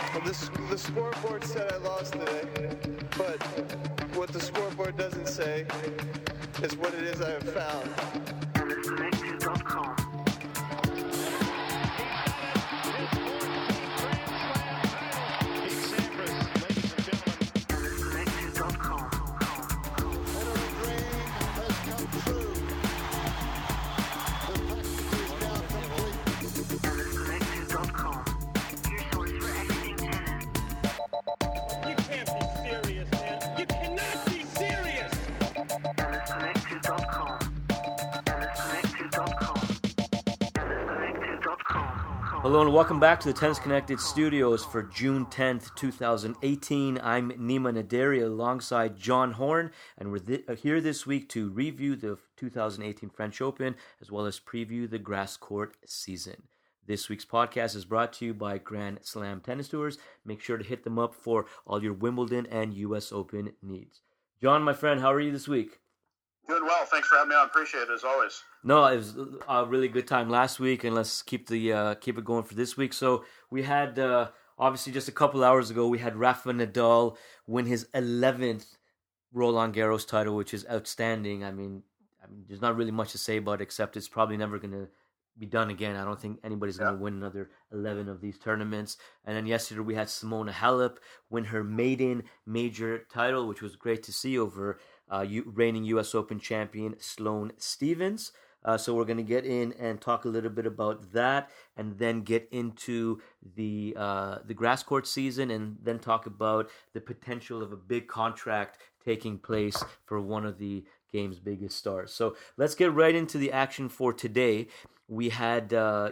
Well, the scoreboard said I lost today, but what the scoreboard doesn't say is what it is I have found. Hello and welcome back to the Tennis Connected Studios for June 10th, 2018. I'm Nima Naderi alongside John Horn, and we're here this week to review the 2018 French Open as well as preview the grass court season. This week's podcast is brought to you by Grand Slam Tennis Tours. Make sure to hit them up for all your Wimbledon and US Open needs. John, my friend, how are you this week? Doing well. Thanks for having me on. Appreciate it as always. No, it was a really good time last week, and let's keep it going for this week. So we had obviously just a couple hours ago we had Rafa Nadal win his 11th Roland Garros title, which is outstanding. I mean, there's not really much to say about it except it's probably never going to be done again. I don't think anybody's going to win another 11 of these tournaments. And then yesterday we had Simona Halep win her maiden major title, which was great to see over reigning U.S. Open champion Sloane Stephens. So we're going to get in and talk a little bit about that, and then get into the grass court season, and then talk about the potential of a big contract taking place for one of the game's biggest stars. So let's get right into the action for today. We had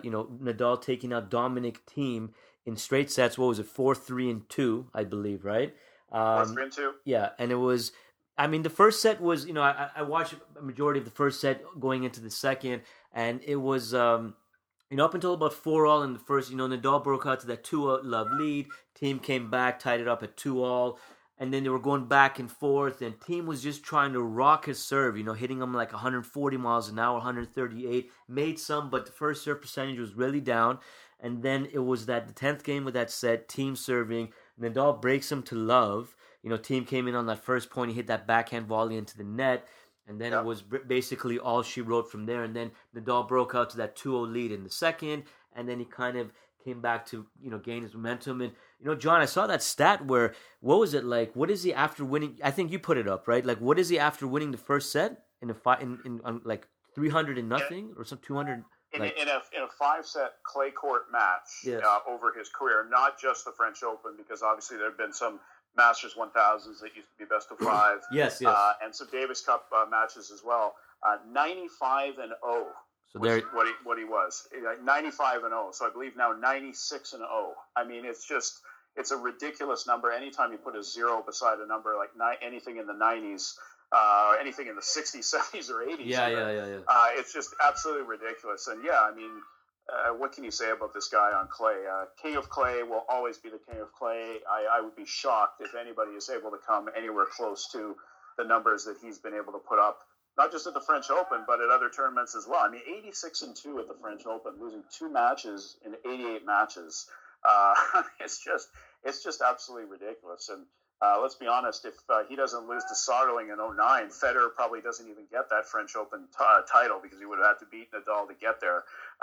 Nadal taking out Dominic Thiem in straight sets. What was it, 4-3-2, I believe, right? 4-3-2. Yeah, and it was. I mean, the first set was, I watched a majority of the first set going into the second, and it was, up until about 4-all in the first, Nadal broke out to that 2-0 love lead. Thiem came back, tied it up at 2-all, and then they were going back and forth, and Thiem was just trying to rock his serve, hitting him like 140 miles an hour, 138, made some, but the first serve percentage was really down, and then it was the 10th game of that set, Thiem serving, Nadal breaks him to love. Thiem came in on that first point. He hit that backhand volley into the net, and then it was basically all she wrote from there. And then Nadal broke out to that 2-0 lead in the second, and then he kind of came back to gain his momentum. And John, I saw that stat where what was it like? What is he after winning? I think you put it up, right? Like, what is he after winning the first set in like 300 and nothing or some 200? In a 5-set clay court match over his career, not just the French Open, because obviously there have been some Masters 1000s that used to be best of 5. Yes. And some Davis Cup matches as well. 95-0. So there, what he was 95-0. So I believe now 96-0. I mean, it's a ridiculous number. Anytime you put a zero beside a number like anything in the 90s. Anything in the 60s, 70s, or 80s. Yeah. It's just absolutely ridiculous. And what can you say about this guy on clay? King of clay will always be the king of clay. I would be shocked if anybody is able to come anywhere close to the numbers that he's been able to put up, not just at the French Open, but at other tournaments as well. I mean, 86-2 at the French Open, losing 2 matches in 88 matches. It's just absolutely ridiculous. And let's be honest, if he doesn't lose to Soderling in 2009, Federer probably doesn't even get that French Open title because he would have had to beat Nadal to get there.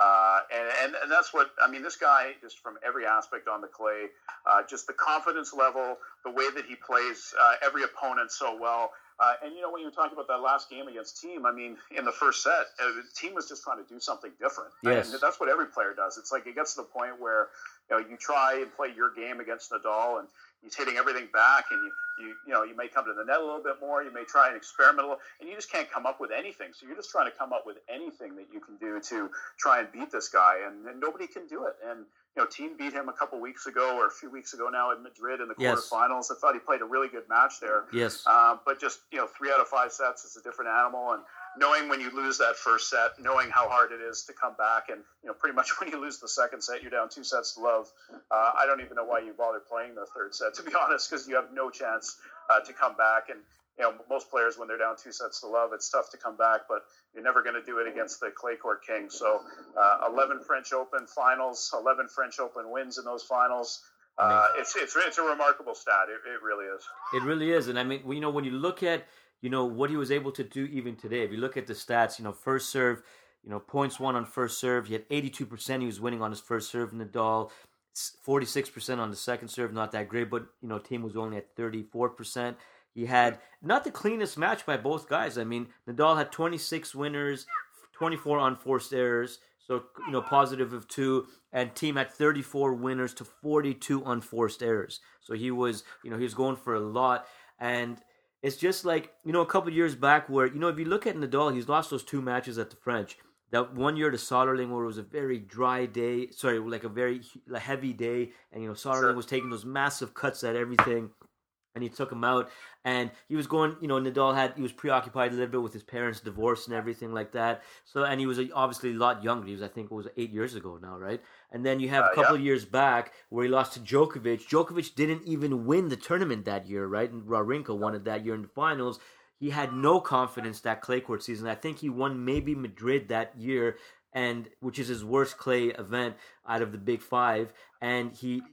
And that's what, I mean, this guy, just from every aspect on the clay, just the confidence level, the way that he plays every opponent so well. And, when you were talking about that last game against Thiem, I mean, in the first set, Thiem was just trying to do something different. Yes. And that's what every player does. It's like it gets to the point where, you try and play your game against Nadal, and he's hitting everything back, and you may come to the net a little bit more. You may try and experiment a little, and you just can't come up with anything. So you're just trying to come up with anything that you can do to try and beat this guy, and nobody can do it. And Thiem beat him a couple weeks ago, or a few weeks ago now, in Madrid in the quarterfinals. I thought he played a really good match there. Yes. But just 3 out of 5 sets is a different animal, and knowing when you lose that first set, knowing how hard it is to come back, and pretty much when you lose the second set, you're down 2 sets to love. I don't even know why you bother playing the third set, to be honest, because you have no chance to come back. And most players, when they're down 2 sets to love, it's tough to come back, but you're never going to do it against the clay court king. So 11 French Open finals, 11 French Open wins in those finals. It's a remarkable stat. It really is. It really is, and I mean, when you look at what he was able to do even today, if you look at the stats, first serve, points won on first serve, he had 82%. He was winning on his first serve. Nadal, 46% on the second serve, not that great, but team was only at 34%. He had not the cleanest match by both guys. I mean, Nadal had 26 winners, 24 unforced errors. So, positive of 2, and team had 34 winners to 42 unforced errors. So he was, he was going for a lot. And it's just like, a couple of years back where, if you look at Nadal, he's lost those 2 matches at the French. That one year to Soderling where it was a very dry day, like a very heavy day. And, Soderling was taking those massive cuts at everything. And he took him out, and he was going. Nadal he was preoccupied a little bit with his parents' divorce and everything like that. So, and he was obviously a lot younger. He was, I think, it was 8 years ago now, right? And then you have a couple of years back where he lost to Djokovic. Djokovic didn't even win the tournament that year, right? And Wawrinka won it that year in the finals. He had no confidence that clay court season. I think he won maybe Madrid that year, and which is his worst clay event out of the big 5, and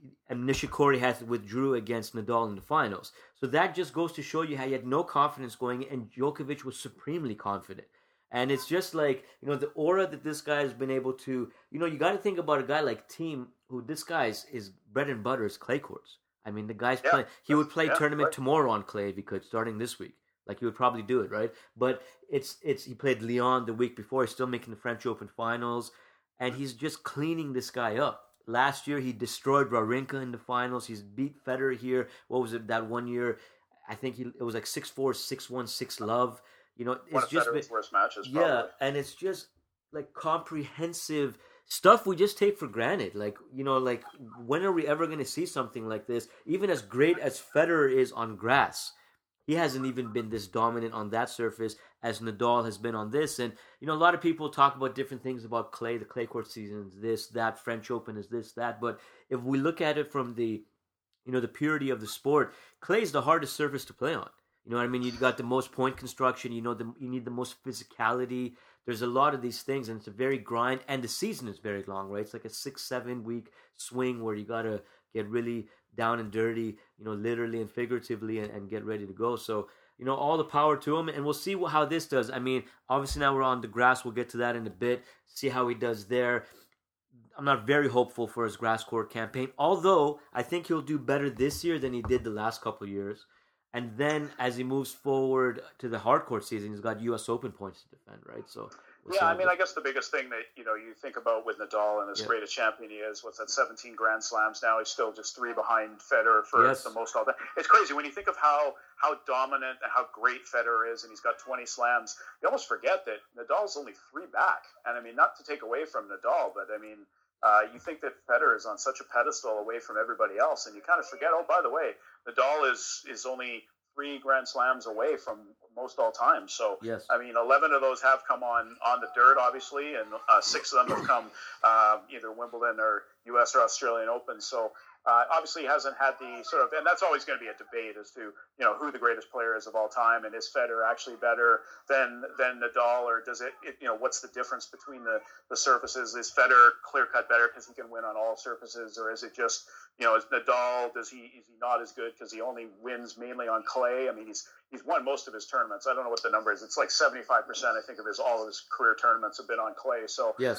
Nishikori withdrew against Nadal in the finals. So that just goes to show you how he had no confidence going, and Djokovic was supremely confident. And it's just like, the aura that this guy has been able to, you got to think about a guy like Thiem, who this guy's is bread and butter is clay courts. I mean, the guy's playing, he would play tournament tomorrow on clay if he could, starting this week. Like, he would probably do it, right? But he played Lyon the week before. He's still making the French Open finals. And he's just cleaning this guy up. Last year, he destroyed Wawrinka in the finals. He's beat Federer here. What was it, that one year? I think it was like 6-4, 6-1, 6-love. It's one of just Federer's worst matches, probably. Yeah, and it's just like comprehensive stuff we just take for granted. Like, like when are we ever going to see something like this? Even as great as Federer is on grass, he hasn't even been this dominant on that surface as Nadal has been on this. And, a lot of people talk about different things about clay. The clay court season is this, that. French Open is this, that. But if we look at it from the, the purity of the sport, clay is the hardest surface to play on. You know what I mean? You've got the most point construction. You need the most physicality. There's a lot of these things, and it's a very grind. And the season is very long, right? It's like a 6-7 week swing where you got to get really down and dirty, literally and figuratively, and get ready to go. So, all the power to him, and we'll see how this does. I mean, obviously now we're on the grass. We'll get to that in a bit, see how he does there. I'm not very hopeful for his grass court campaign, although I think he'll do better this year than he did the last couple of years. And then as he moves forward to the hard court season, he's got U.S. Open points to defend, right? So. I guess the biggest thing that, you think about with Nadal and as great a champion he is, what's that, 17 Grand Slams now, he's still just 3 behind Federer for the most all time. It's crazy when you think of how dominant and how great Federer is, and he's got 20 slams, you almost forget that Nadal's only 3 back. And I mean, not to take away from Nadal, but I mean, you think that Federer is on such a pedestal away from everybody else, and you kind of forget, oh, by the way, Nadal is only 3 Grand Slams away from most all time. So, I mean, 11 of those have come on the dirt, obviously, and 6 of them have come either Wimbledon or U.S. or Australian Open. So, obviously hasn't had the sort of, and that's always going to be a debate as to, who the greatest player is of all time, and is Federer actually better than Nadal, or does it what's the difference between the surfaces? Is Federer clear-cut better because he can win on all surfaces, or is it just, is Nadal, is he not as good because he only wins mainly on clay? I mean, he's won most of his tournaments. I don't know what the number is. It's like 75%, I think, of all of his career tournaments have been on clay. So, you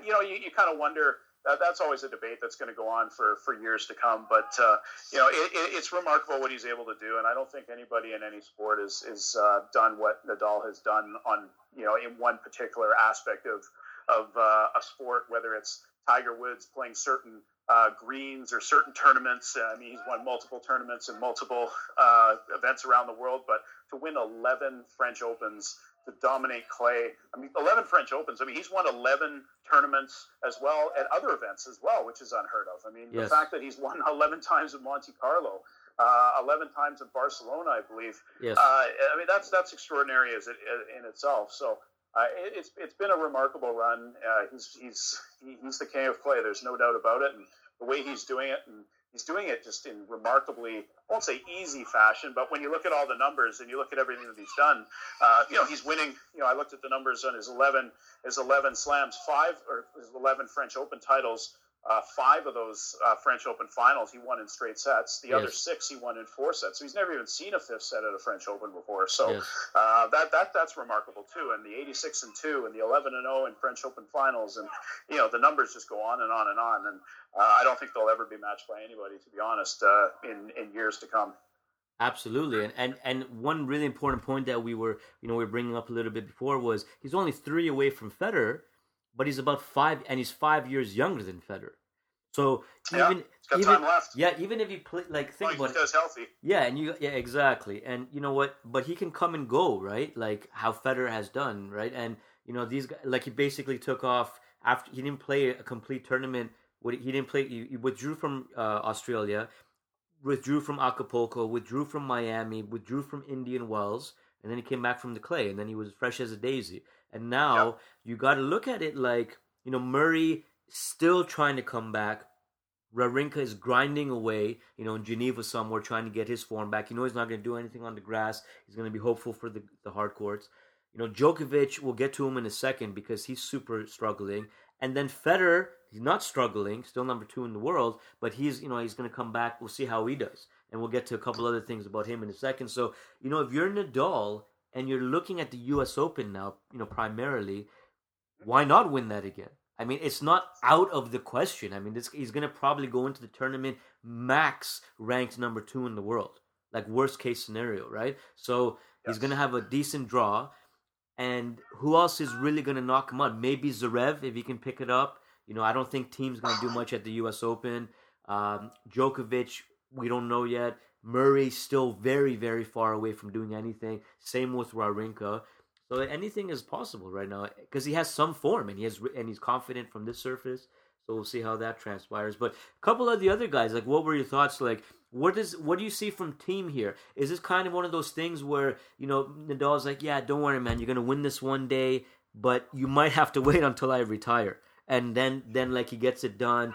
kind of wonder. That's always a debate that's going to go on for years to come. But, it's remarkable what he's able to do. And I don't think anybody in any sport is done what Nadal has done on, in one particular aspect of a sport, whether it's Tiger Woods playing certain greens or certain tournaments. I mean, he's won multiple tournaments and multiple events around the world. But to win 11 French Opens, to dominate clay. I mean, 11 French Opens. I mean, he's won 11 tournaments as well at other events as well, which is unheard of. I mean, the fact that he's won 11 times in Monte Carlo, 11 times in Barcelona, I believe. I mean, that's extraordinary in itself. So it's been a remarkable run. He's the king of clay. There's no doubt about it. And the way he's doing it, and he's doing it just in remarkably, I won't say easy fashion, but when you look at all the numbers and you look at everything that he's done, he's winning. I looked at the numbers on his 11 slams, 5 or his 11 French Open titles. 5 of those French Open finals he won in straight sets. The other 6 he won in 4 sets. So he's never even seen a 5th set at a French Open before. So that's remarkable too. And the 86-2 and the 11-0 in French Open finals, and the numbers just go on and on and on. And I don't think they'll ever be matched by anybody, to be honest, in years to come. Absolutely, and one really important point that we were bringing up a little bit before was he's only 3 away from Federer, but he's about 5, and he's 5 years younger than Federer. So he's got time left. Yeah, even if he play, think about it, he's healthy. Yeah, exactly, and you know what? But he can come and go, right? Like how Federer has done, right? And these guys, like he basically took off after he didn't play a complete tournament. He didn't play. He withdrew from Australia. Withdrew from Acapulco, withdrew from Miami, withdrew from Indian Wells, and then he came back from the clay, and then he was fresh as a daisy. And now you got to look at it like, Murray still trying to come back. Wawrinka is grinding away, in Geneva somewhere, trying to get his form back. He's not going to do anything on the grass. He's going to be hopeful for the hard courts. Djokovic, we'll get to him in a second because he's super struggling. And then Federer, he's not struggling, still number 2 in the world, but he's going to come back. We'll see how he does. And we'll get to a couple other things about him in a second. So, if you're Nadal and you're looking at the U.S. Open now, primarily, why not win that again? I mean, it's not out of the question. I mean, he's going to probably go into the tournament max ranked number 2 in the world. Like worst case scenario, right? So he's going to have a decent draw. And who else is really going to knock him out? Maybe Zverev, if he can pick it up. I don't think Thiem's going to do much at the U.S. Open. Djokovic, we don't know yet. Murray still very, very far away from doing anything. Same with Wawrinka. So anything is possible right now because he has some form and he's confident from this surface. So we'll see how that transpires. But a couple of the other guys, like what were your thoughts? Like what do you see from Thiem here? Is this kind of one of those things where Nadal's like, yeah, don't worry, man, you're gonna win this one day, but you might have to wait until I retire, and then like he gets it done.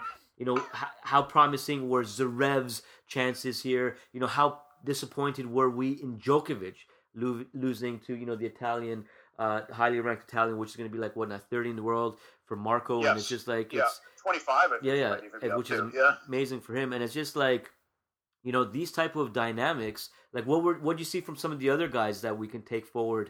How promising were Zverev's chances here? How disappointed were we in Djokovic losing to the Italian, highly ranked Italian, which is going to be like what, now 30 in the world for Marco, and it's just like it's 25. I think which is amazing for him, and it's just like these type of dynamics. Like what do you see from some of the other guys that we can take forward?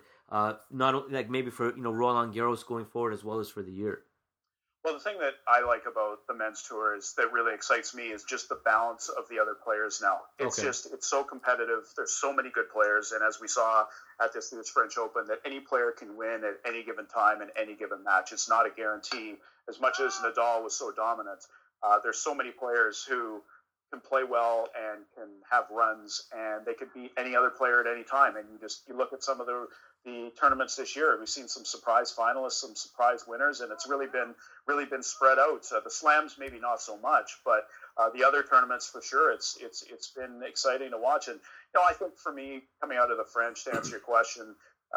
Not like maybe for Roland Garros going forward as well as for the year. Well, the thing that I like about the men's tour is that really excites me is just the balance of the other players now. It's so competitive. There's so many good players. And as we saw at this French Open, that any player can win at any given time in any given match. It's not a guarantee. As much as Nadal was so dominant, there's so many players who can play well and can have runs, and they could beat any other player at any time. And you look at some of the tournaments this year. We've seen some surprise finalists, some surprise winners, and it's really been spread out. The slams maybe not so much, but the other tournaments for sure. It's been exciting to watch. And I think for me, coming out of the French, to answer your question,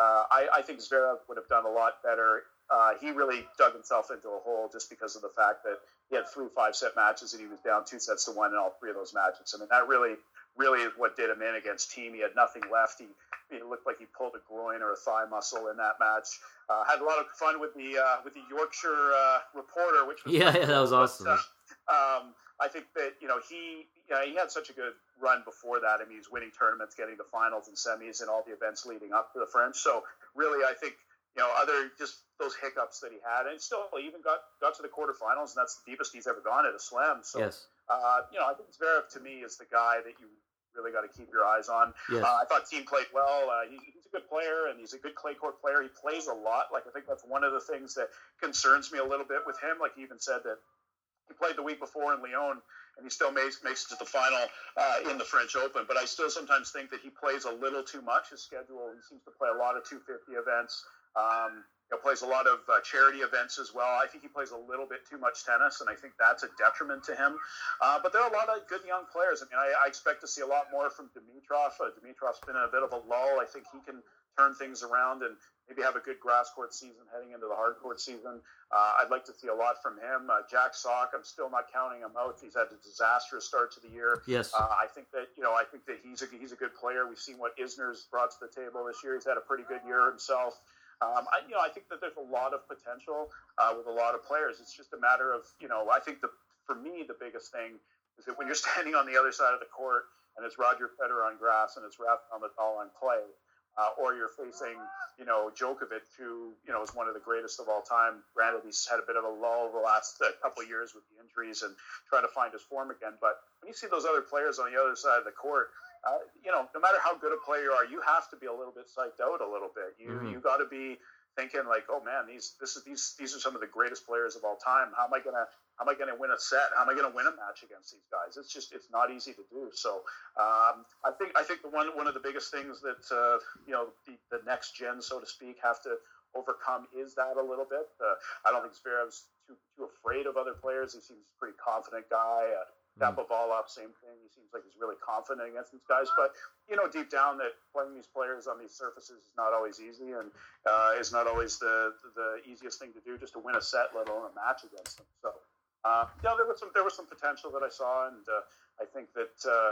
I think Zverev would have done a lot better. He really dug himself into a hole just because of the fact that he had 3 5-set matches and he was down 2-1 in all 3 of those matches. I mean, that really is what did him in against Thiem. He had nothing left. He looked like he pulled a groin or a thigh muscle in that match. Had a lot of fun with the Yorkshire reporter, which was that was awesome. I think that he had such a good run before that. I mean, he's winning tournaments, getting the finals and semis, and all the events leading up to the French. So really, I think other just those hiccups that he had, and still he even got to the quarterfinals, and that's the deepest he's ever gone at a slam. So I think Zverev to me is the guy that you really got to keep your eyes on. I thought Thiem played well. He's a good player, and he's a good clay court player. He plays a lot. Like I think that's one of the things that concerns me a little bit with him. Like he even said that he played the week before in Lyon, and he still makes it to the final in the French Open. But I still sometimes think that he plays a little too much. His schedule, he seems to play a lot of 250 events. Plays a lot of charity events as well. I think he plays a little bit too much tennis, and I think that's a detriment to him. But there are a lot of good young players. I mean, I expect to see a lot more from Dimitrov. Dimitrov's been in a bit of a lull. I think he can turn things around and maybe have a good grass court season heading into the hard court season. I'd like to see a lot from him. Jack Sock, I'm still not counting him out. He's had a disastrous start to the year. Yes. I think that he's a good player. We've seen what Isner's brought to the table this year. He's had a pretty good year himself. I think that there's a lot of potential with a lot of players. It's just a matter of, I think the for me, the biggest thing is that when you're standing on the other side of the court and it's Roger Federer on grass and it's Rafael Nadal on clay, or you're facing, Djokovic, who, is one of the greatest of all time. Granted, he's had a bit of a lull the last couple of years with the injuries and trying to find his form again. But when you see those other players on the other side of the court, no matter how good a player you are, you have to be a little bit psyched out a little bit. You got to be thinking like, oh man, these are some of the greatest players of all time. How am I gonna win a set? How am I gonna win a match against these guys? It's not easy to do. So I think the one of the biggest things that the next gen, so to speak, have to overcome is that a little bit. I don't think Zverev's too afraid of other players. He seems a pretty confident guy. Shapovalov, same thing. He seems like he's really confident against these guys. But, deep down that playing these players on these surfaces is not always easy and is not always the easiest thing to do just to win a set, let alone a match against them. So, there was some potential that I saw. And I think that,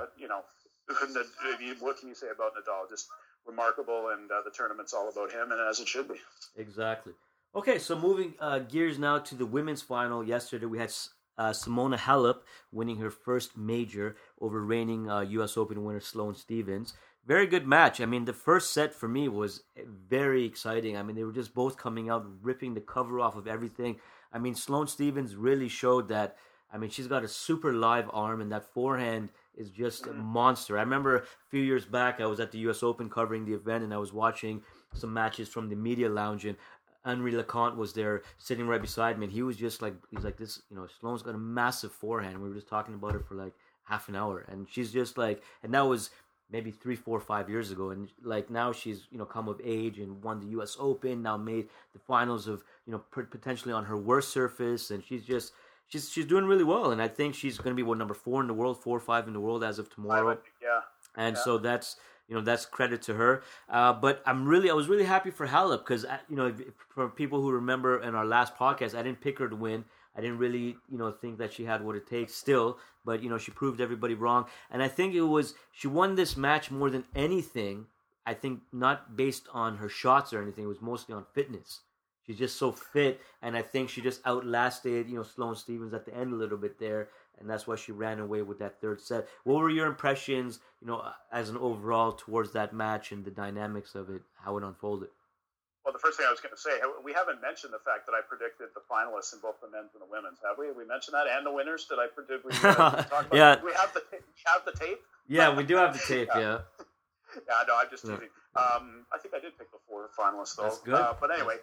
what can you say about Nadal? Just remarkable. And the tournament's all about him, and as it should be. Exactly. Okay, so moving gears now to the women's final. Yesterday we had Simona Halep winning her first major over reigning U.S. Open winner Sloane Stephens. Very good match. I mean, the first set for me was very exciting. I mean, they were just both coming out, ripping the cover off of everything. I mean, Sloane Stephens really showed that, she's got a super live arm, and that forehand is just a monster. I remember a few years back, I was at the U.S. Open covering the event, and I was watching some matches from the media lounge, and Henri Leconte was there sitting right beside me, and he was just like, this, Sloane's got a massive forehand. We were just talking about it for like half an hour, and she's just like, and that was maybe 3, 4, 5 years ago, and like now she's, come of age and won the U.S. Open, now made the finals of, potentially on her worst surface, and she's doing really well, and I think she's going to be number 4 in the world, 4 or 5 in the world as of tomorrow. So that's that's credit to her. But I was really happy for Halep because for people who remember in our last podcast, I didn't pick her to win. I didn't really think that she had what it takes still, but she proved everybody wrong. And I think she won this match more than anything. I think not based on her shots or anything. It was mostly on fitness. She's just so fit, and I think she just outlasted Sloane Stephens at the end a little bit there. And that's why she ran away with that third set. What were your impressions, as an overall towards that match and the dynamics of it, how it unfolded? Well, the first thing I was going to say, we haven't mentioned the fact that I predicted the finalists in both the men's and the women's, have we? We mentioned that, and the winners. Did I predict? Talk about yeah. We have the tape. Yeah, we do have the tape. Yeah. Yeah, no, I'm just teasing. I think I did pick the 4 finalists, though. That's good. But anyway,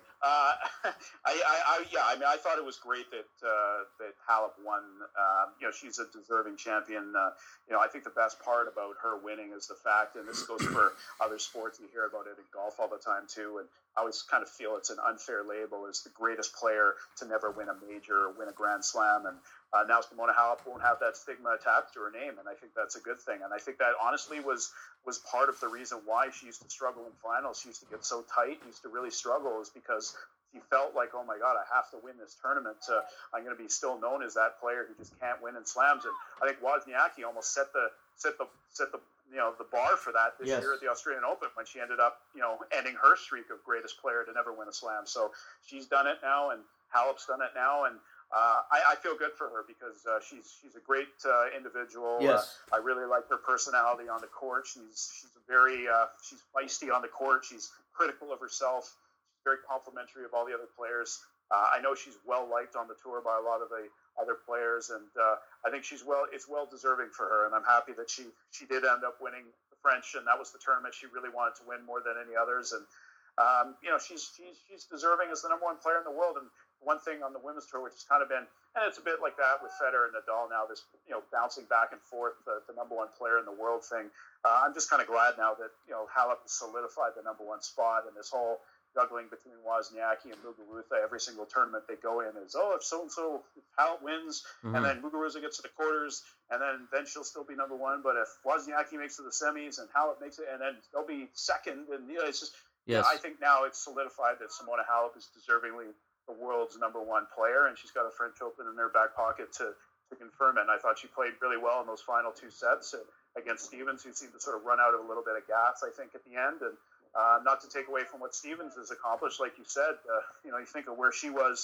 I thought it was great that Halep won. She's a deserving champion. I think the best part about her winning is the fact, and this goes for other sports, you hear about it in golf all the time too, and I always kind of feel it's an unfair label as the greatest player to never win a major or win a Grand Slam, and now Simona Halep won't have that stigma attached to her name, and I think that's a good thing. And I think that honestly was part of the reason why she used to struggle in finals. She used to get so tight, used to really struggle, is because she felt like, oh my God, I have to win this tournament. I'm going to be still known as that player who just can't win in slams. And I think Wozniacki almost set the bar for that this year at the Australian Open when she ended up ending her streak of greatest player to never win a slam. So she's done it now, and Halep's done it now, and I feel good for her because she's a great individual. Yes. I really like her personality on the court. She's she's feisty on the court. She's critical of herself. She's very complimentary of all the other players. I know she's well liked on the tour by a lot of the other players, and I think it's well deserving for her. And I'm happy that she did end up winning the French, and that was the tournament she really wanted to win more than any others. And she's deserving as the number 1 player in the world. And one thing on the women's tour, which has kind of been, and it's a bit like that with Federer and Nadal now, this bouncing back and forth, the number 1 player in the world thing. I'm just kind of glad now that Halep has solidified the number 1 spot, and this whole juggling between Wozniacki and Muguruza every single tournament they go in is, if so-and-so, Halep wins, and then Muguruza gets to the quarters, and then she'll still be number 1. But if Wozniacki makes it to the semis and Halep makes it, and then they'll be second, and it's just, I think now it's solidified that Simona Halep is deservingly the world's number 1 player, and she's got a French Open in her back pocket to confirm it. And I thought she played really well in those final 2 sets against Stephens, who seemed to sort of run out of a little bit of gas, I think, at the end. And not to take away from what Stephens has accomplished, like you said, you think of where she was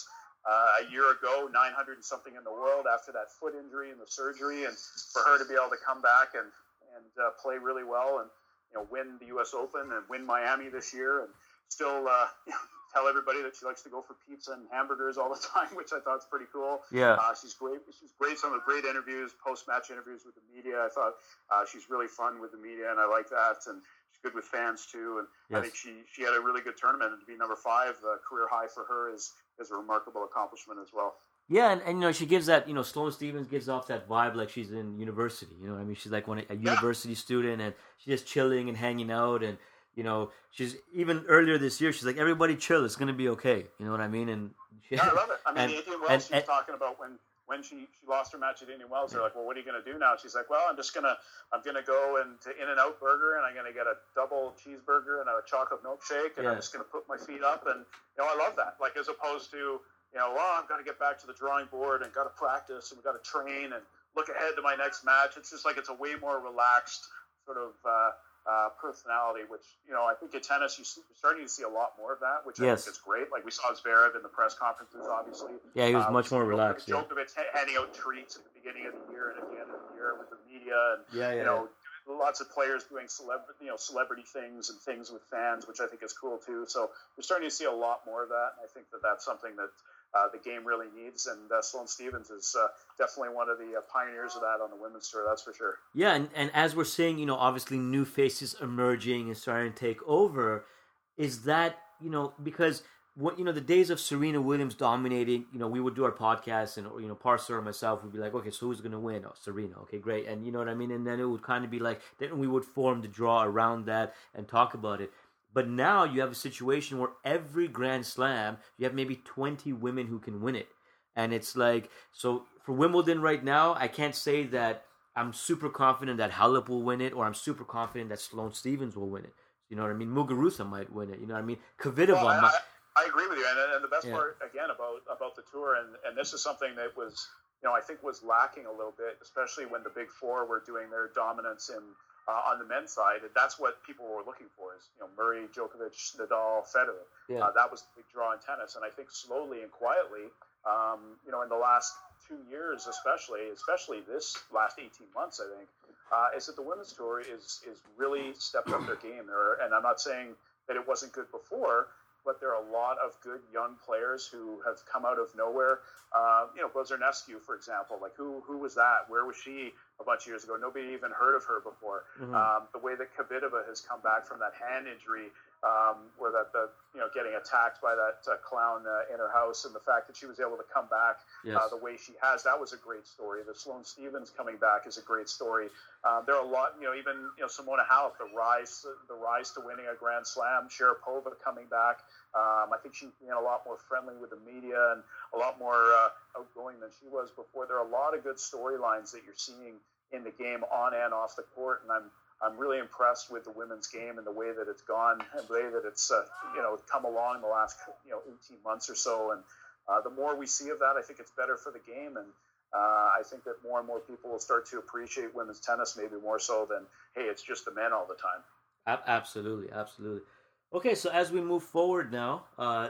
a year ago, 900 and something in the world after that foot injury and the surgery, and for her to be able to come back and play really well and win the U.S. Open and win Miami this year and still tell everybody that she likes to go for pizza and hamburgers all the time, which I thought is pretty cool. Yeah. She's great. She's great. Some of the great interviews, post-match interviews with the media. I thought she's really fun with the media, and I like that. And she's good with fans too. And yes. I think she had a really good tournament. And to be number 5, career high for her is a remarkable accomplishment as well. Yeah, and she gives that, Sloane Stephens gives off that vibe like she's in university. I mean, she's like a university student, and she's just chilling and hanging out, and she's even earlier this year. She's like, everybody chill. It's gonna be okay. You know what I mean? And I love it. I mean, Indian Wells. She was talking about when she lost her match at Indian Wells. They're like, well, what are you gonna do now? She's like, well, I'm gonna go to In-N-Out Burger, and I'm gonna get a double cheeseburger and a chocolate milkshake, and I'm just gonna put my feet up, and I love that. Like, as opposed to I've got to get back to the drawing board and got to practice and we've got to train and look ahead to my next match. It's just like it's a way more relaxed sort of personality, which, I think in tennis you're starting to see a lot more of that, which I think is great. Like we saw Zverev in the press conferences, obviously. Yeah, he was much more relaxed. Djokovic handing out treats at the beginning of the year and at the end of the year with the media, and lots of players doing celebrity things and things with fans, which I think is cool too. So we're starting to see a lot more of that, and I think that that's something that the game really needs, and Sloane Stephens is definitely one of the pioneers of that on the women's tour, that's for sure. Yeah, and as we're seeing, obviously new faces emerging and starting to take over, is that, because what the days of Serena Williams dominating, we would do our podcast and Parser or myself would be like, okay, so who's going to win? Oh, Serena. Okay, great. And you know what I mean? And then it would kind of be like, then we would form the draw around that and talk about it. But now you have a situation where every Grand Slam, you have maybe 20 women who can win it. And it's like, so for Wimbledon right now, I can't say that I'm super confident that Halep will win it, or I'm super confident that Sloane Stephens will win it. You know what I mean? Muguruza might win it. You know what I mean? Kvitova might... I agree with you, and the best part again about the tour, and this is something that was, I think was lacking a little bit, especially when the Big Four were doing their dominance in on the men's side. And that's what people were looking for is Murray, Djokovic, Nadal, Federer. Yeah. That was the big draw in tennis, and I think slowly and quietly, in the last 2 years, especially this last 18 months, I think, is that the women's tour is really stepped up their game there. And I'm not saying that it wasn't good before, but there are a lot of good young players who have come out of nowhere. Bozornescu, for example, like who was that? Where was she a bunch of years ago? Nobody even heard of her before. Mm-hmm. The way that Kvitova has come back from that hand injury, where getting attacked by that clown in her house, and the fact that she was able to come back the way she has, that was a great story. The Sloane Stephens coming back is a great story. There are a lot, even Simona Halep, the rise to winning a Grand Slam. Sharapova coming back. I think she's being a lot more friendly with the media and a lot more outgoing than she was before. There are a lot of good storylines that you're seeing in the game on and off the court, and I'm really impressed with the women's game and the way that it's gone and the way that it's come along the last 18 months or so. And the more we see of that, I think it's better for the game, and I think that more and more people will start to appreciate women's tennis, maybe more so than, hey, it's just the men all the time. Absolutely. Okay, so as we move forward now,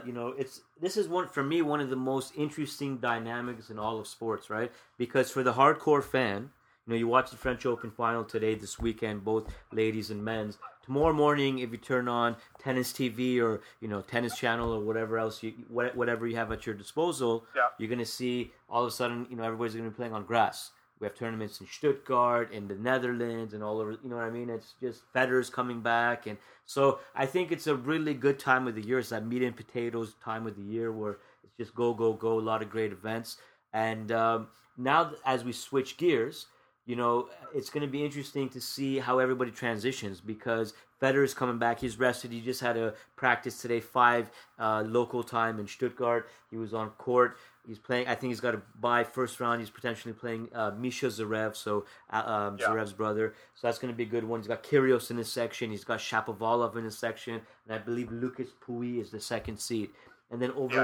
this is one of the most interesting dynamics in all of sports, right? Because for the hardcore fan, you watch the French Open final today, this weekend, both ladies and men's. Tomorrow morning, if you turn on Tennis TV or Tennis Channel or whatever else whatever you have at your disposal, you're gonna see all of a sudden everybody's gonna be playing on grass. We have tournaments in Stuttgart, in the Netherlands, and all over. You know what I mean? It's just Federer's coming back, and so I think it's a really good time of the year. It's that meat and potatoes time of the year where it's just go, go, go. A lot of great events, and now as we switch gears, it's going to be interesting to see how everybody transitions because Federer's coming back. He's rested. He just had a practice today, 5 local time in Stuttgart. He was on court. He's playing. I think he's got a bye first round. He's potentially playing Misha Zverev, Zverev's brother. So that's going to be a good one. He's got Kyrgios in his section. He's got Shapovalov in his section, and I believe Lucas Pouille is the second seed. And then over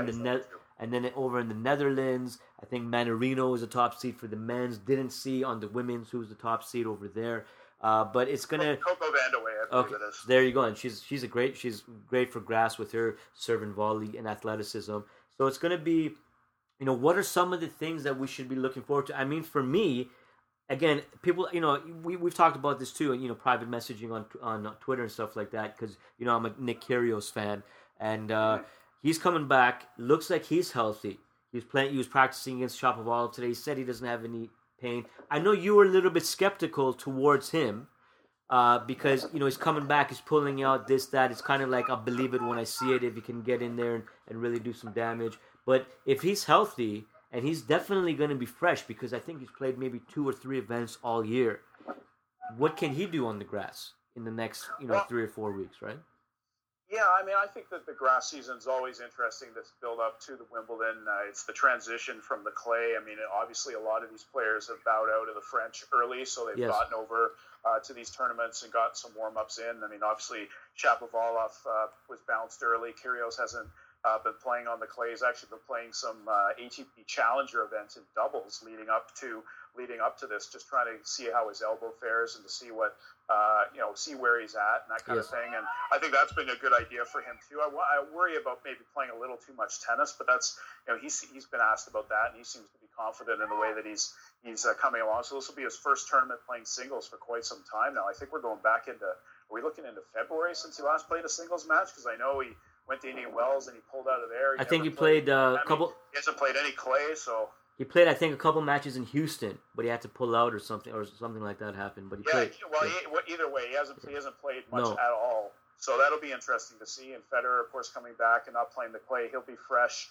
in the Netherlands, I think Manarino is a top seed for the men's. Didn't see on the women's who's the top seed over there. But it's gonna Coco Vandeweghe, I believe it is. There you go, and she's great for grass with her serve and volley and athleticism. So it's gonna be what are some of the things that we should be looking forward to? I mean, for me, again, people, we've talked about this too, and private messaging on Twitter and stuff like that, because I'm a Nick Kyrgios fan, and he's coming back. Looks like he's healthy. He was practicing against Shapovalov today. He said he doesn't have any pain. I know you were a little bit skeptical towards him because he's coming back. He's pulling out this, that. It's kind of like I believe it when I see it. If he can get in there and really do some damage, but if he's healthy. And he's definitely going to be fresh because I think he's played maybe 2 or 3 events all year. What can he do on the grass in the next, 3 or 4 weeks, right? Yeah, I mean, I think that the grass season is always interesting to build up to the Wimbledon. It's the transition from the clay. I mean, obviously a lot of these players have bowed out of the French early, so they've gotten over to these tournaments and got some warm-ups in. I mean, obviously Shapovalov was bounced early. Kyrgios hasn't been playing on the clay. He's actually been playing some ATP Challenger events in doubles leading up to this, just trying to see how his elbow fares and to see what see where he's at and that kind of thing. And I think that's been a good idea for him too. I worry about maybe playing a little too much tennis, but that's he's been asked about that and he seems to be confident in the way that he's coming along. So this will be his first tournament playing singles for quite some time now. I think we're going back into. Are we looking into February since he last played a singles match? Because I know he went to Indian Wells and he pulled out of there. I think he played a couple. He hasn't played any clay, so he played. I think a couple matches in Houston, but he had to pull out or something like that happened. But he played. Well, either way, he hasn't played much at all. So that'll be interesting to see. And Federer, of course, coming back and not playing the clay, he'll be fresh.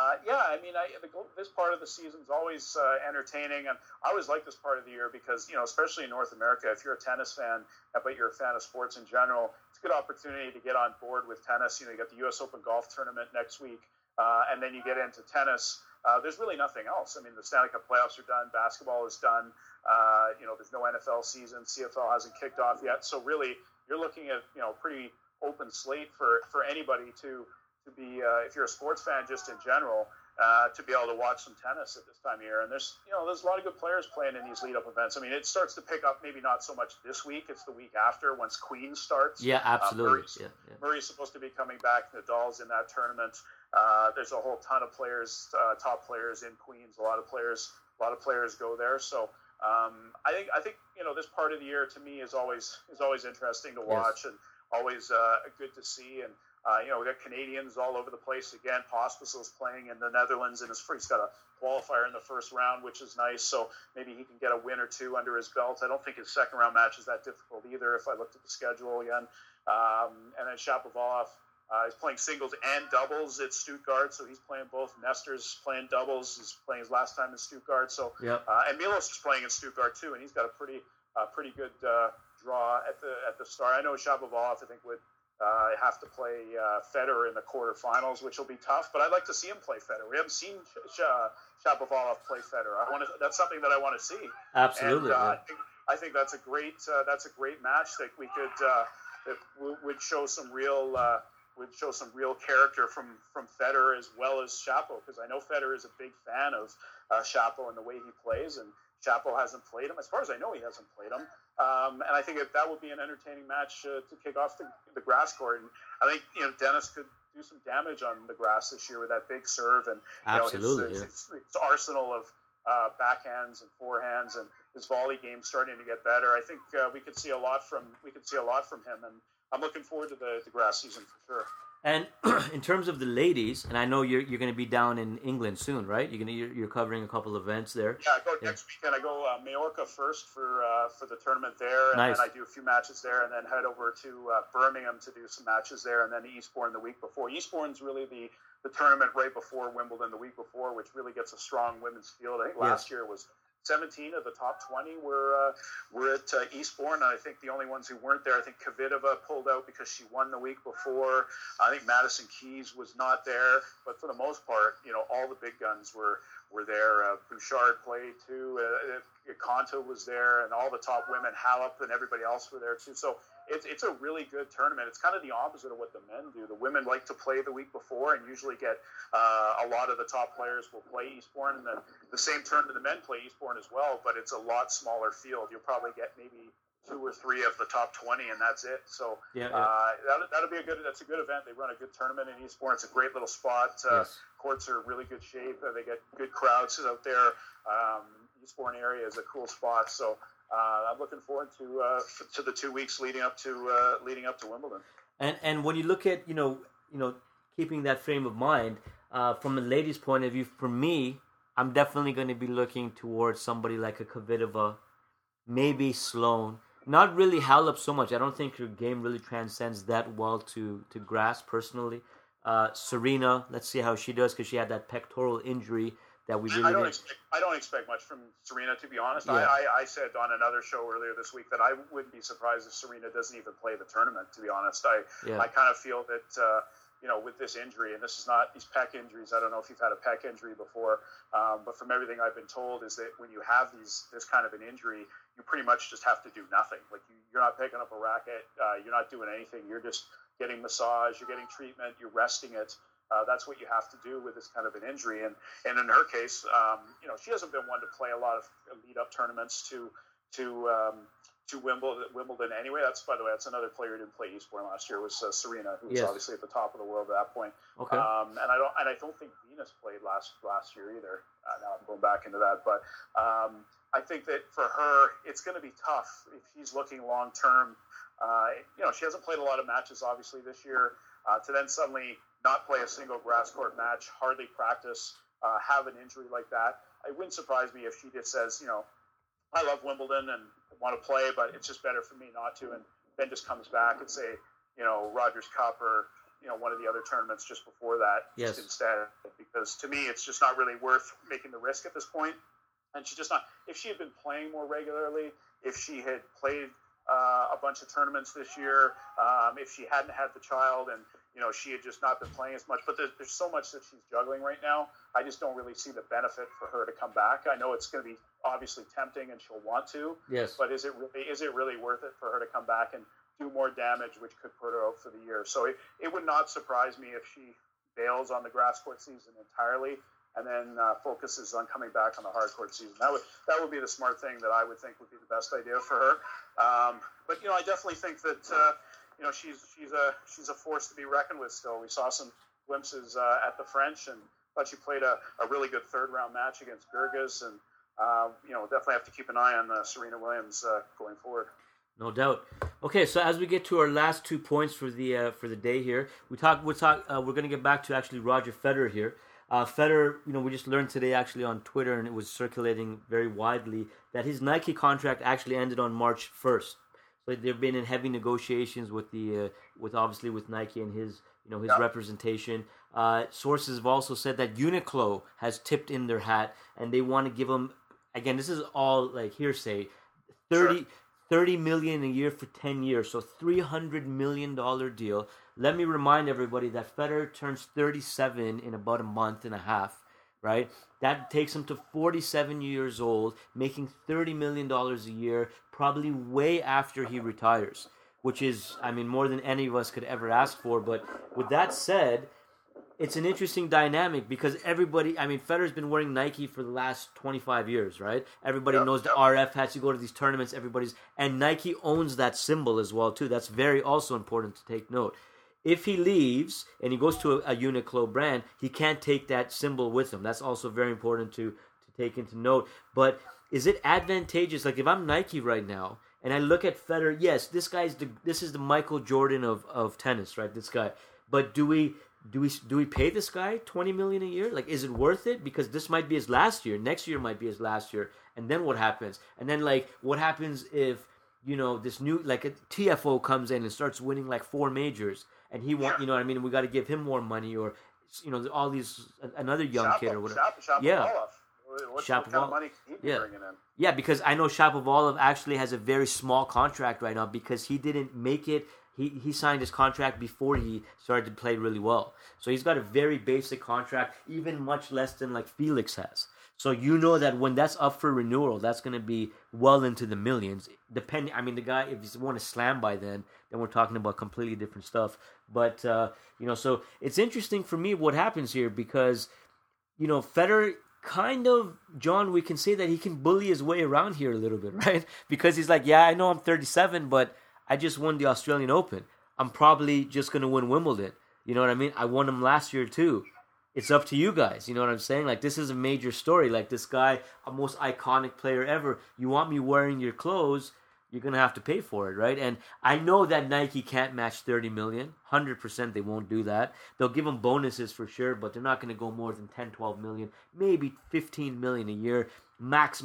This part of the season is always entertaining, and I always like this part of the year because, especially in North America, if you're a tennis fan, but you're a fan of sports in general, it's a good opportunity to get on board with tennis. You got the U.S. Open golf tournament next week, and then you get into tennis. There's really nothing else. I mean, the Stanley Cup playoffs are done. Basketball is done. There's no NFL season. CFL hasn't kicked off yet. So really, you're looking at, pretty open slate for anybody to be, if you're a sports fan just in general, to be able to watch some tennis at this time of year. And there's a lot of good players playing in these lead-up events. I mean, it starts to pick up maybe not so much this week. It's the week after once Queens starts. Yeah, absolutely. Murray's supposed to be coming back. Nadal's in that tournament. There's a whole ton of players, top players in Queens. A lot of players go there. So I think this part of the year to me is always interesting to watch and always good to see. And we got Canadians all over the place again. Pospisil's playing in the Netherlands, and he's got a qualifier in the first round, which is nice. So maybe he can get a win or two under his belt. I don't think his second round match is that difficult either. If I looked at the schedule again, and then Shapovalov is playing singles and doubles at Stuttgart, so he's playing both. Nestor's playing doubles. He's playing his last time in Stuttgart. So and Milos is playing in Stuttgart too, and he's got a pretty good draw at the start. I know Shapovalov, I think, would have to play Federer in the quarterfinals, which will be tough. But I'd like to see him play Federer. We haven't seen Shapovalov play Federer. I that's something that I want to see. Absolutely. And, I think that's a great match that we could that would show some real character from Federer as well as Shapo, because I know Federer is a big fan of Shapo and the way he plays, and Shapo hasn't played him. As far as I know, he hasn't played him. And I think that would be an entertaining match to kick off the grass court. And I think Dennis could do some damage on the grass this year with that big serve and his arsenal of backhands and forehands, and his volley game starting to get better. I think we could see a lot from him, and I'm looking forward to the grass season for sure. And in terms of the ladies, and I know you're going to be down in England soon, right? You're covering a couple of events there. Yeah, I go next weekend. I go Majorca first for the tournament there, and then I do a few matches there, and then head over to Birmingham to do some matches there, and then Eastbourne the week before. Eastbourne's really the tournament right before Wimbledon the week before, which really gets a strong women's field. I think last year was 17 of the top 20 were at Eastbourne. I think the only ones who weren't there, I think Kvitova pulled out because she won the week before. I think Madison Keys was not there, but for the most part, all the big guns were there. Bouchard played too. Konta was there, and all the top women, Halep and everybody else were there too. So it's a really good tournament. It's kind of the opposite of what the men do. The women like to play the week before and usually get a lot of the top players will play Eastbourne, and the same tournament the men play Eastbourne as well, but it's a lot smaller field. You'll probably get maybe 2 or 3 of the top 20, and that's it. So that'll be that's a good event. They run a good tournament in Eastbourne. It's a great little spot. Courts are in really good shape. They get good crowds out there. Eastbourne area is a cool spot. So I'm looking forward to the 2 weeks leading up to Wimbledon. And when you look at keeping that frame of mind from a lady's point of view, for me, I'm definitely going to be looking towards somebody like a Kvitova, maybe Sloane. Not really Halep so much. I don't think her game really transcends that well to grass personally. Serena, let's see how she does because she had that pectoral injury that we really. I don't expect much from Serena, to be honest. Yeah. I said on another show earlier this week that I wouldn't be surprised if Serena doesn't even play the tournament. To be honest, I kind of feel that. With this injury, and this is not these pec injuries. I don't know if you've had a pec injury before, but from everything I've been told is that when you have this kind of an injury, you pretty much just have to do nothing. Like you're not picking up a racket, you're not doing anything. You're just getting massage, you're getting treatment, you're resting it. That's what you have to do with this kind of an injury. And in her case, she hasn't been one to play a lot of lead-up tournaments to Wimbledon anyway. By the way, that's another player who didn't play Eastbourne last year was Serena, who was obviously at the top of the world at that point. Okay. And I don't think Venus played last year either. Now I'm going back into that, but I think that for her, it's going to be tough if she's looking long term. She hasn't played a lot of matches obviously this year. To then suddenly not play a single grass court match, hardly practice, have an injury like that, it wouldn't surprise me if she just says, I love Wimbledon and want to play, but it's just better for me not to, and then just comes back and say, Rogers Cup or, one of the other tournaments just before that instead, because to me, it's just not really worth making the risk at this point. And she just not, if she had been playing more regularly, if she had played a bunch of tournaments this year, if she hadn't had the child and, she had just not been playing as much, but there's so much that she's juggling right now. I just don't really see the benefit for her to come back. I know it's going to be obviously tempting and she'll want to, but is it really worth it for her to come back and do more damage, which could put her out for the year? So it would not surprise me if she bails on the grass court season entirely and then focuses on coming back on the hard court season. That would be the smart thing that I would think would be the best idea for her. But I definitely think that she's a force to be reckoned with still. We saw some glimpses at the French, and thought she played a really good third round match against Gerges, and definitely have to keep an eye on Serena Williams going forward. No doubt. Okay, so as we get to our last 2 points for the day here, we're going to get back to actually Roger Federer here. Federer, we just learned today actually on Twitter, and it was circulating very widely, that his Nike contract actually ended on March 1st. So they've been in heavy negotiations with with Nike and his representation. Sources have also said that Uniqlo has tipped in their hat, and they want to give him, again, this is all like hearsay, $30 million a year for 10 years, so $300 million deal. Let me remind everybody that Federer turns 37 in about a month and a half, right? That takes him to 47 years old, making $30 million a year, probably way after he retires, which is, more than any of us could ever ask for. But with that said, it's an interesting dynamic because everybody, Federer's been wearing Nike for the last 25 years, right? Everybody knows the RF hats. You go to these tournaments, and Nike owns that symbol as well, too. That's very also important to take note. If he leaves and he goes to a Uniqlo brand, he can't take that symbol with him. That's also very important to take into note. But is it advantageous? Like if I'm Nike right now and I look at Federer, yes, this is the Michael Jordan of tennis, right? This guy. But do we pay this guy $20 million a year? Like, is it worth it? Because this might be his last year. Next year might be his last year. And then what happens? And then what happens if this new a TFO comes in and starts winning 4 majors? And he want, we got to give him more money, or, all these, another young kid or whatever. What kind of money can he be bringing in? Yeah, because I know Shapovalov actually has a very small contract right now because he didn't make it. He signed his contract before he started to play really well. So he's got a very basic contract, even much less than Felix has. So that when that's up for renewal, that's going to be well into the millions. Depending, the guy, if he's won a slam by then we're talking about completely different stuff. But, so it's interesting for me what happens here because, Federer, kind of, John, we can say that he can bully his way around here a little bit, right? Because he's like, yeah, I know I'm 37, but I just won the Australian Open. I'm probably just going to win Wimbledon. You know what I mean? I won him last year too. It's up to you guys. You know what I'm saying? Like, this is a major story. Like, this guy, a most iconic player ever. You want me wearing your clothes, you're going to have to pay for it, right? And I know that Nike can't match $30 million. 100% they won't do that. They'll give them bonuses for sure, but they're not going to go more than 10, 12 million, maybe 15 million a year, max.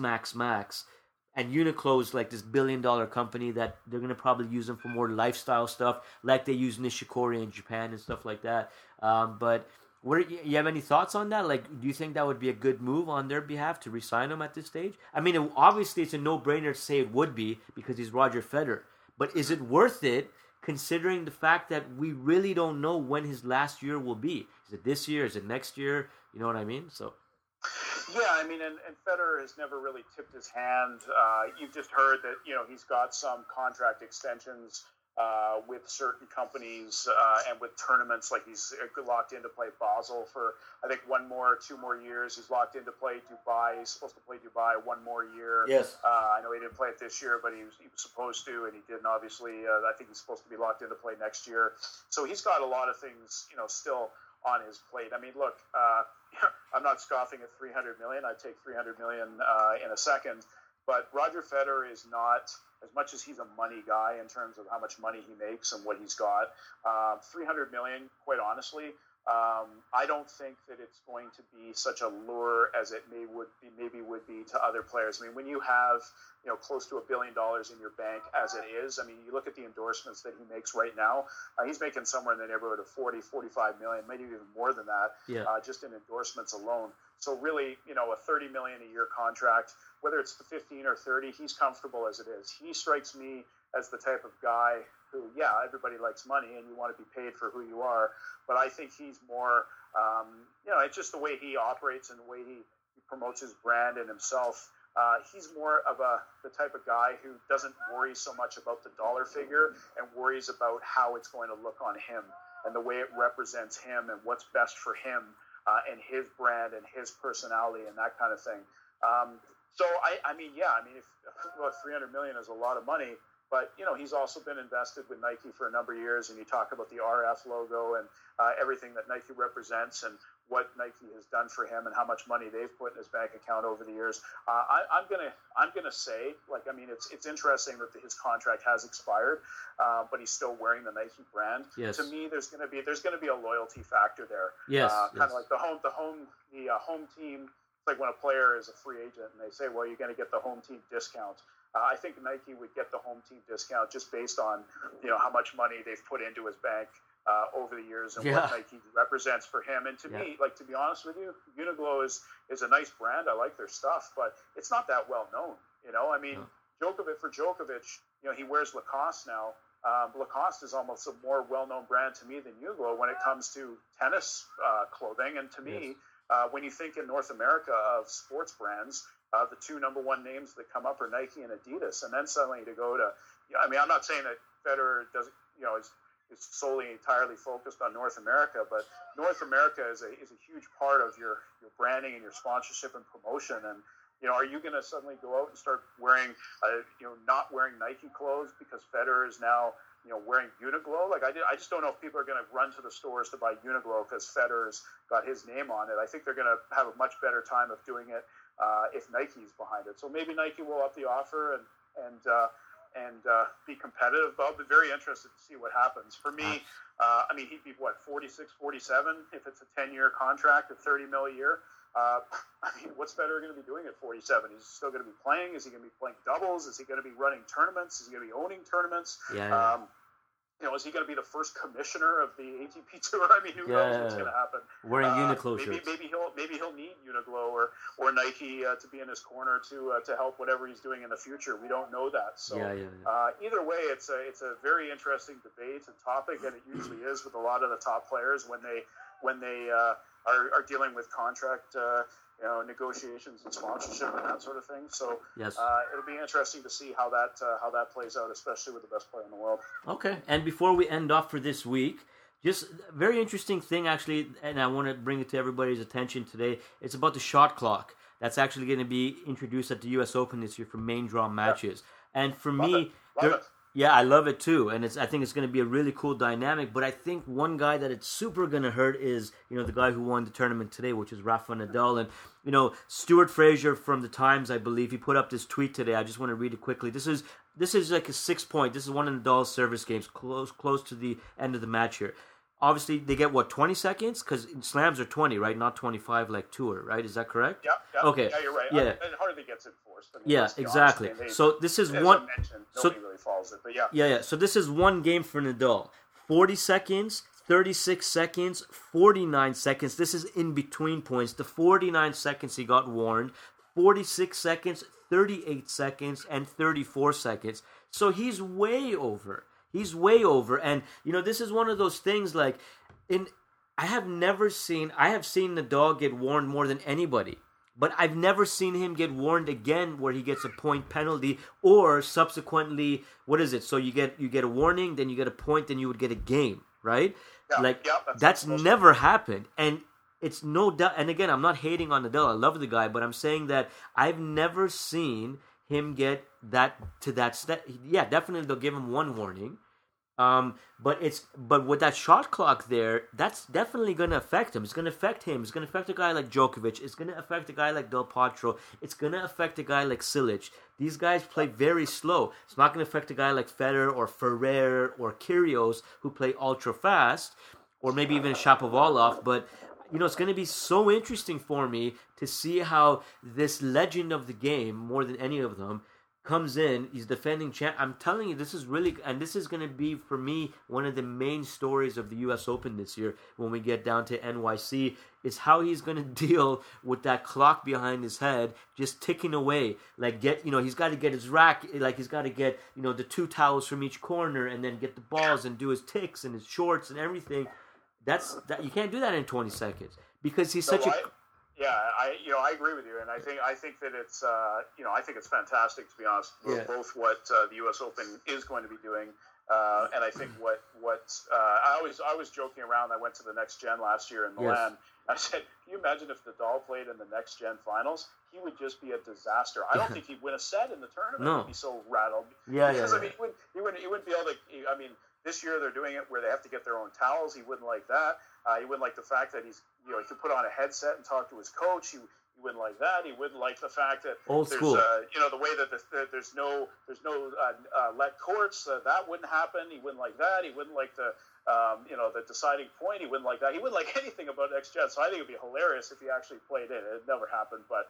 And Uniqlo's like this billion-dollar company that they're going to probably use them for more lifestyle stuff, like they use Nishikori in Japan and stuff like that. But you have any thoughts on that? Like, do you think that would be a good move on their behalf to re-sign him at this stage? I mean, obviously it's a no-brainer to say it would be because he's Roger Federer. But is it worth it considering the fact that we really don't know when his last year will be? Is it this year? Is it next year? You know what I mean? So. Yeah, I mean, and Federer has never really tipped his hand. You've just heard that, he's got some contract extensions with certain companies and with tournaments. Like, he's locked in to play Basel for, I think, 2 more years. He's locked in to play Dubai. He's supposed to play Dubai 1 more year. Yes. I know he didn't play it this year, but he was supposed to, and he didn't, obviously. I think he's supposed to be locked in to play next year. So he's got a lot of things, still on his plate. I mean, look, I'm not scoffing at $300 million. I'd take $300 million in a second. But Roger Federer is not, as much as he's a money guy in terms of how much money he makes and what he's got, $300 million, quite honestly, I don't think that it's going to be such a lure as it maybe would be to other players. I mean, when you have close to $1 billion in your bank as it is, I mean, you look at the endorsements that he makes right now, he's making somewhere in the neighborhood of 40, 45 million, maybe even more than that, just in endorsements alone. So really, a $30 million a year contract, whether it's the 15 or 30, he's comfortable as it is. He strikes me as the type of guy who, everybody likes money and you want to be paid for who you are. But I think he's more, it's just the way he operates and the way he promotes his brand and himself. He's more of the type of guy who doesn't worry so much about the dollar figure and worries about how it's going to look on him and the way it represents him and what's best for him and his brand and his personality and that kind of thing. So I mean, if $300 million is a lot of money, but he's also been invested with Nike for a number of years, and you talk about the RF logo and everything that Nike represents and what Nike has done for him and how much money they've put in his bank account over the years. I'm gonna say, it's interesting that his contract has expired, but he's still wearing the Nike brand. Yes. To me, there's gonna be a loyalty factor there. Yes. Kind of like the home team. It's like when a player is a free agent and they say, well, you're going to get the home team discount. I think Nike would get the home team discount just based on, how much money they've put into his bank over the years and what Nike represents for him. And to me, to be honest with you, Uniqlo is a nice brand. I like their stuff, but it's not that well known. Djokovic, he wears Lacoste now. Lacoste is almost a more well-known brand to me than Uniqlo when it comes to tennis clothing. And to me, when you think in North America of sports brands, the two number one names that come up are Nike and Adidas. And then suddenly to go to, I'm not saying that Federer doesn't, is solely entirely focused on North America, but North America is a huge part of your branding and your sponsorship and promotion. And, are you going to suddenly go out and start wearing, not wearing Nike clothes because Federer is now, wearing Uniqlo? I just don't know if people are going to run to the stores to buy Uniqlo because Federer's got his name on it. I think they're going to have a much better time of doing it if Nike's behind it. So maybe Nike will up the offer and be competitive. But I'll be very interested to see what happens. For me, he'd be 46, 47 if it's a 10-year contract at $30 million a year. What's Federer going to be doing at 47? He's still going to be playing? Is he going to be playing doubles? Is he going to be running tournaments? Is he going to be owning tournaments? Is he going to be the first commissioner of the ATP Tour? Who knows what's going to happen? Wearing Uniqlo shirts. Maybe he'll need Uniqlo or Nike to be in his corner to help whatever he's doing in the future. We don't know that. So either way, it's a very interesting debate and topic, and it usually is with a lot of the top players when they are dealing with contract negotiations and sponsorship and that sort of thing. So it'll be interesting to see how that plays out, especially with the best player in the world. Okay. And before we end off for this week, Just a very interesting thing, actually, and I want to bring it to everybody's attention today. It's about the shot clock that's actually going to be introduced at the U.S. Open this year for main draw matches. And for me, Love it. yeah, I love it too, and I think it's going to be a really cool dynamic. But I think one guy that it's super going to hurt is the guy who won the tournament today, which is Rafa Nadal. And Stuart Fraser from the Times, I believe, he put up this tweet today. I just want to read it quickly. This is like a 6-point. This is one of Nadal's service games, close to the end of the match here. Obviously, they get, 20 seconds? Because slams are 20, right? Not 25 like tour, right? Is that correct? Yeah. Okay. Yeah, you're right. Yeah. It hardly gets enforced. I mean, yeah, exactly. So this is one... Nobody really follows it, but yeah. Yeah. So this is one game for Nadal. 40 seconds, 36 seconds, 49 seconds. This is in between points. The 49 seconds he got warned. 46 seconds, 38 seconds, and 34 seconds. So he's way over. And, this is one of those things like, I have seen Nadal get warned more than anybody, but I've never seen him get warned again where he gets a point penalty or subsequently, what is it? So you get a warning, then you get a point, then you would get a game, right? That's never happened. And it's no doubt, and again, I'm not hating on Nadal. I love the guy, but I'm saying that I've never seen him get that to that step. Yeah, definitely they'll give him one warning. But with that shot clock there, that's definitely going to affect him. It's going to affect him. It's going to affect a guy like Djokovic. It's going to affect a guy like Del Potro. It's going to affect a guy like Cilic. These guys play very slow. It's not going to affect a guy like Federer or Ferrer or Kyrgios who play ultra fast, or maybe even Shapovalov. But it's going to be so interesting for me to see how this legend of the game, more than any of them, comes in. He's defending champ. I'm telling you, this is really, and this is going to be, for me, one of the main stories of the U.S. Open this year when we get down to NYC, is how he's going to deal with that clock behind his head just ticking away. Like, he's got to get his rack, like he's got to get, the 2 towels from each corner and then get the balls and do his ticks and his shorts and everything. You can't do that in 20 seconds because he's such a... Yeah, I agree with you, and I think that it's I think it's fantastic, to be honest. Yeah. Both what the U.S. Open is going to be doing, and I think what I was joking around. I went to the Next Gen last year in Milan. Yes. I said, can you imagine if Nadal played in the Next Gen finals? He would just be a disaster. I don't think he'd win a set in the tournament. No. He'd be so rattled. Because I mean, he wouldn't be able to. I mean, this year they're doing it where they have to get their own towels. He wouldn't like that. He wouldn't like the fact that he could put on a headset and talk to his coach. He wouldn't like that. He wouldn't like the fact that old school. The way that there's no let courts. That wouldn't happen. He wouldn't like that. He wouldn't like the deciding point. He wouldn't like that. He wouldn't like anything about Next Gen. So I think it'd be hilarious if he actually played it. It never happened, but.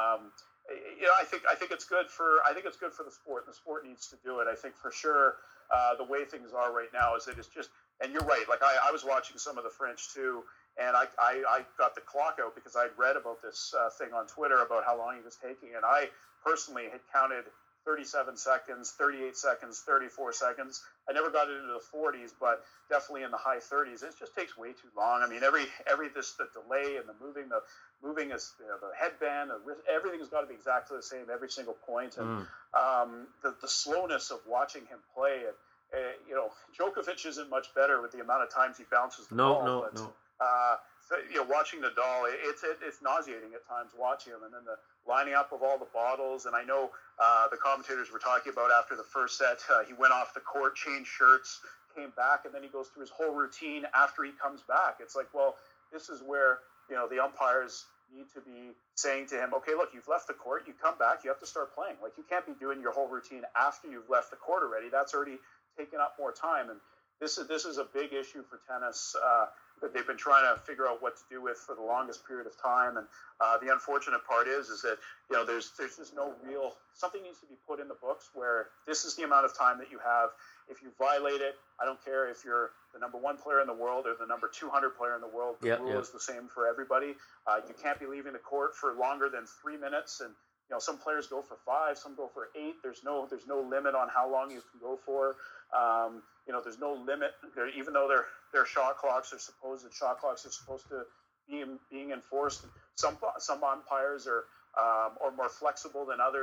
I think it's good for the sport, and the sport needs to do it. I think for sure the way things are right now is that it's just, and you're right. Like I was watching some of the French too, and I got the clock out because I'd read about this thing on Twitter about how long he was taking, and I personally had counted 37 seconds, 38 seconds, 34 seconds. I never got it into the 40s, but definitely in the high 30s. It just takes way too long. I mean, the delay and the moving is the headband, everything's got to be exactly the same every single point. And the slowness of watching him play, Djokovic isn't much better with the amount of times he bounces the ball. No. Watching Nadal, it's nauseating at times watching him, and then the lining up of all the bottles. And I know the commentators were talking about after the first set, he went off the court, changed shirts, came back, and then he goes through his whole routine after he comes back. It's like, well, this is where the umpires need to be saying to him, okay, look, you've left the court, you come back, you have to start playing. Like, you can't be doing your whole routine after you've left the court already. That's already taken up more time. And this is a big issue for tennis that they've been trying to figure out what to do with for the longest period of time. And the unfortunate part is that there's just no real, something needs to be put in the books where this is the amount of time that you have. If you violate it, I don't care if you're the number 1 player in the world or the number 200 player in the world. The rule is the same for everybody. You can't be leaving the court for longer than 3 minutes, and some players go for 5, some go for 8. There's no limit on how long you can go for. There's no limit. Even though their shot clocks are supposed to being enforced. Some umpires are more flexible than others.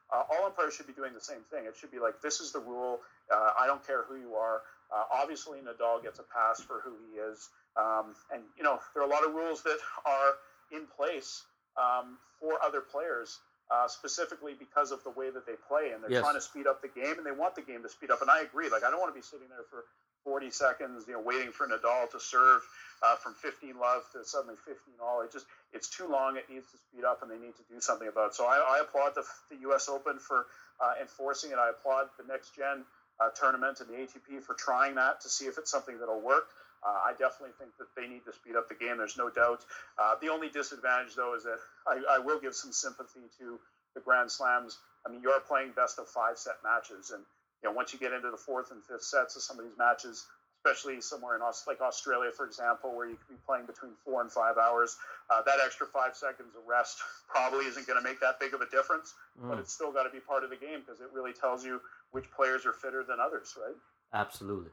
all umpires should be doing the same thing. It should be like, this is the rule. I don't care who you are. Obviously, Nadal gets a pass for who he is. And, there are a lot of rules that are in place for other players, specifically because of the way that they play. And they're trying to speed up the game, and they want the game to speed up. And I agree. Like, I don't want to be sitting there for 40 seconds, waiting for Nadal to serve from 15 love to suddenly 15 all. It's too long. It needs to speed up, and they need to do something about it. So I applaud the U.S. Open for enforcing it. I applaud the Next Gen tournament and the ATP for trying that to see if it's something that'll work. I definitely think that they need to speed up the game. There's no doubt. The only disadvantage, though, is that I will give some sympathy to the Grand Slams. I mean, you're playing best of 5-set matches, and once you get into the 4th and 5th sets of some of these matches, especially somewhere in like Australia, for example, where you could be playing between 4 and 5 hours, that extra 5 seconds of rest probably isn't going to make that big of a difference, but it's still got to be part of the game because it really tells you which players are fitter than others, right? Absolutely.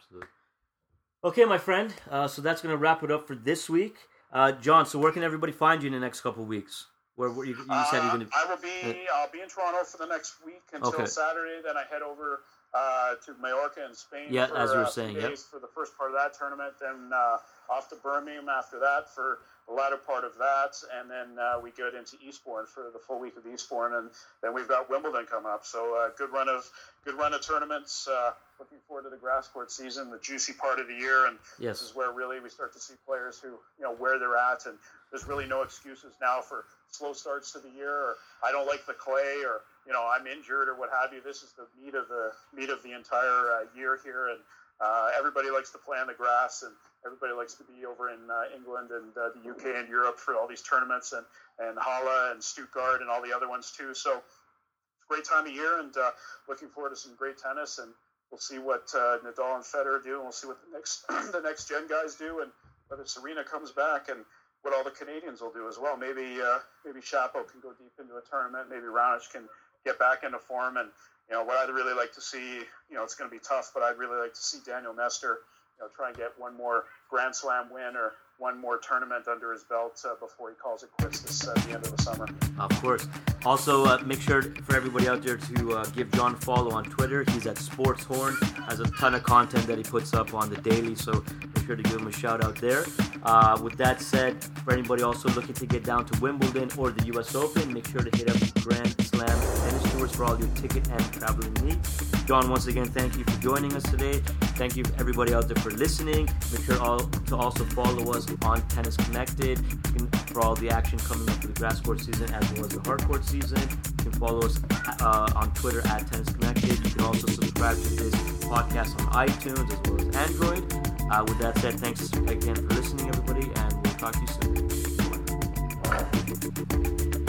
Okay, my friend, so that's going to wrap it up for this week. John, so where can everybody find you in the next couple of weeks? Where you said you're going to... I'll be in Toronto for the next week until Saturday. Then I head over to Mallorca in Spain for as you were saying, days for the first part of that tournament. Then off to Birmingham after that for the latter part of that, and then we get into Eastbourne for the full week of Eastbourne, and then we've got Wimbledon coming up. So good run of tournaments. Looking forward to the grass court season, the juicy part of the year, and this is where really we start to see players who where they're at, and there's really no excuses now for slow starts to the year, or I don't like the clay, or I'm injured, or what have you. This is the meat of the entire year here, and everybody likes to play on the grass, and everybody likes to be over in England and the UK and Europe for all these tournaments, and Halle and Stuttgart and all the other ones too. So it's a great time of year, and looking forward to some great tennis, and we'll see what Nadal and Federer do, and we'll see what the next gen guys do, and whether Serena comes back, and what all the Canadians will do as well. Maybe Shapo can go deep into a tournament. Maybe Raonic can get back into form. And what I'd really like to see, it's going to be tough, but I'd really like to see Daniel Nestor, try and get one more Grand Slam win or one more tournament under his belt before he calls it quits at the end of the summer. Of course. Also, make sure for everybody out there to give John a follow on Twitter. He's at SportsHorn. Has a ton of content that he puts up on the daily, so make sure to give him a shout out there. With that said, for anybody also looking to get down to Wimbledon or the U.S. Open, make sure to hit up Grand Slam Tennis Tours for all your ticket and traveling needs. John, once again, thank you for joining us today. Thank you everybody out there for listening. Make sure to also follow us on Tennis Connected for all the action coming up for the grass court season as well as the hard court season. You can follow us on Twitter at Tennis Connected. You can also subscribe to this podcast on iTunes as well as Android. With that said, thanks again for listening, everybody, and we'll talk to you soon. Bye.